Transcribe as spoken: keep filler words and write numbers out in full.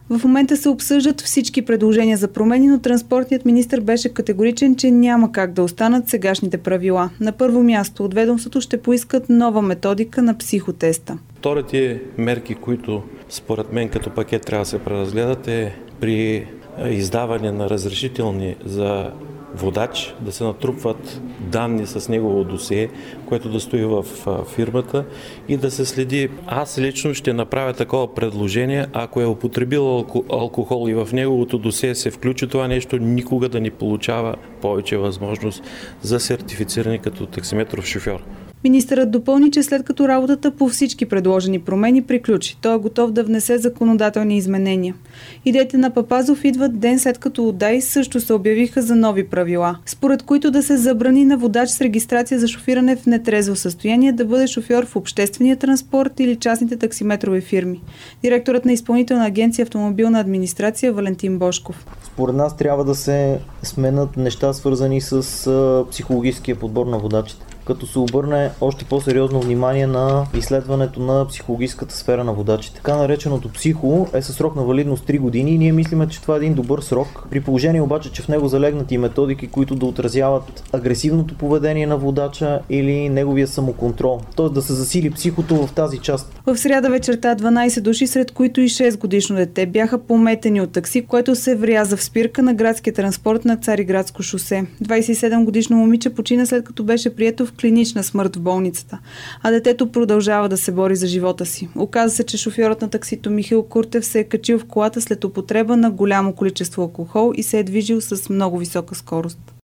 В момента се обсъждат всички предложения за промени, но транспортният министър беше категоричен, че няма как да останат сегашните правила. На първо място от ведомството ще поискат нова методика на психотеста. Вторите мерки, които според мен като пакет трябва да се преразгледат, е при издаване на разрешителни за водач да се натрупват данни с негово досие, което да стои в фирмата и да се следи. Аз лично ще направя такова предложение, ако е употребил алкохол и в неговото досие се включи това нещо, никога да не получава повече възможност за сертифициране като таксиметров шофьор. Министърът допълни, че след като работата по всички предложени промени приключи, той е готов да внесе законодателни изменения. Идеите на Папазов идват ден след като от ДАИ също се обявиха за нови правила, според които да се забрани на водач с регистрация за шофиране в нетрезво състояние да бъде шофьор в обществения транспорт или частните таксиметрови фирми. Директорът на Изпълнителна агенция автомобилна администрация Валентин Божков. Според нас трябва да се сменят неща, свързани с психологическия подбор на водачите, като се обърне още по-сериозно внимание на изследването на психологическата сфера на водачите. Така нареченото психо е със срок на валидност три години и ние мислиме, че това е един добър срок, при положение обаче, че в него залегнат и методики, които да отразяват агресивното поведение на водача или неговия самоконтрол, т.е. да се засили психото в тази част. В сряда вечерта дванайсет души, сред които и шест годишно дете, бяха пометени от такси, което се вряза в спирка на градския транспорт на Цариградско шосе. двайсет и седем годишно момиче почина след като беше прието в клинична смърт в болницата, а детето продължава да се бори за живота си. Оказа се, че шофьорът на таксито Михаил Куртев се е качил в колата след употреба на голямо количество алкохол и се е движил с много висока скорост.